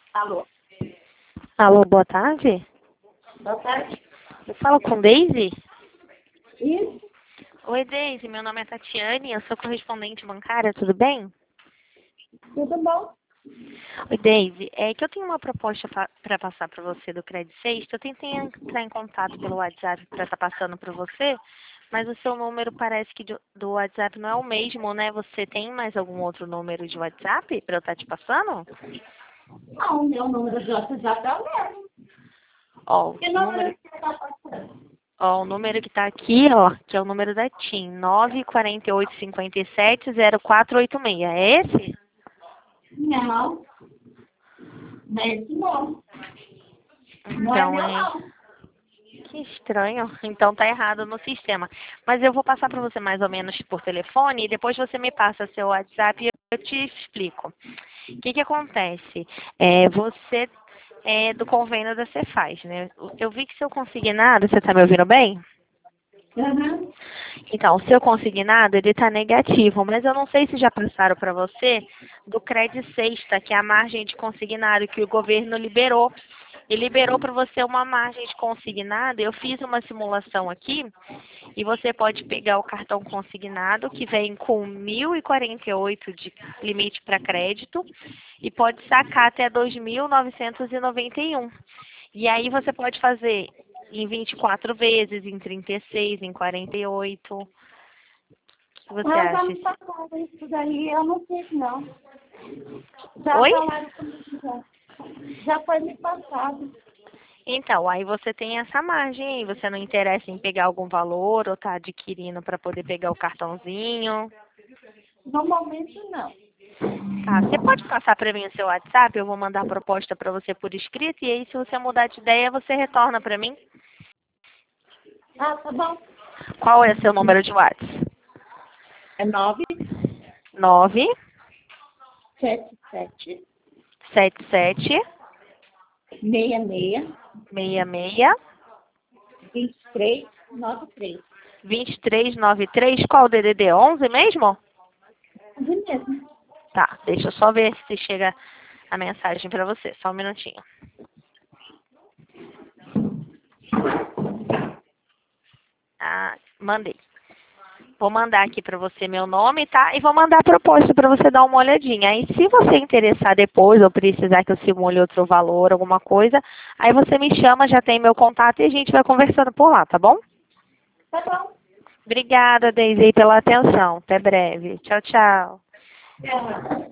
Alô? Alô, boa tarde. Boa tarde. Eu falo com Deise? Isso? Oi, Deise, meu nome é Tatiane, eu sou correspondente bancária, tudo bem? Tudo bom? Oi, Deise, é que eu tenho uma proposta para passar para você do Credit Sexta. Eu tentei entrar em contato pelo WhatsApp para estar passando para você, mas o seu número parece que do WhatsApp não é o mesmo, né? Você tem mais algum outro número de WhatsApp para eu estar te passando? Não, meu número de WhatsApp é o mesmo. Ó, Que o número número, que você está passando? ó, o número que está aqui, ó, que é o número da TIM, 948570486. É esse? Não. Não é esse não. Não é Então meu é. não. Que estranho. Então tá errado no sistema. Mas eu vou passar para você mais ou menos por telefone e depois você me passa seu WhatsApp e eu te explico. O que que acontece? Você é do convênio da Cefaz, né? Eu vi que seu consignado, você tá me ouvindo bem? Uhum. Então, o seu consignado, ele está negativo, mas eu não sei se já passaram para você do Credit Sexta, que é a margem de consignado que o governo liberou. Ele liberou para você uma margem de consignado. Eu fiz uma simulação aqui e você pode pegar o cartão consignado, que vem com 1.048 de limite para crédito, e pode sacar até 2.991. E aí você pode fazer em 24 vezes, em 36, em 48. O que você Ah, já acha? me passaram isso daí, eu não sei não. Já Oi? falaram comigo já. Já foi me passado. Então, aí você tem essa margem aí. Você não interessa em pegar algum valor ou tá adquirindo para poder pegar o cartãozinho? No momento não. Tá, você pode passar para mim o seu WhatsApp? Eu vou mandar a proposta para você por escrito e aí se você mudar de ideia, você retorna para mim. Ah, tá bom. Qual é seu número de WhatsApp? É 9 977 77 66 66 2393. 2393. Qual o DDD? 11 mesmo? É mesmo. Tá, deixa eu só ver se chega a mensagem para você. Só um minutinho. Ah, mandei. Vou mandar aqui para você meu nome, tá? E vou mandar a proposta para você dar uma olhadinha. Aí, se você interessar depois ou precisar que eu simule outro valor, alguma coisa, aí você me chama, já tem meu contato e a gente vai conversando por lá, tá bom? Tá bom. Obrigada, Deise, pela atenção. Até breve. Tchau, tchau. É.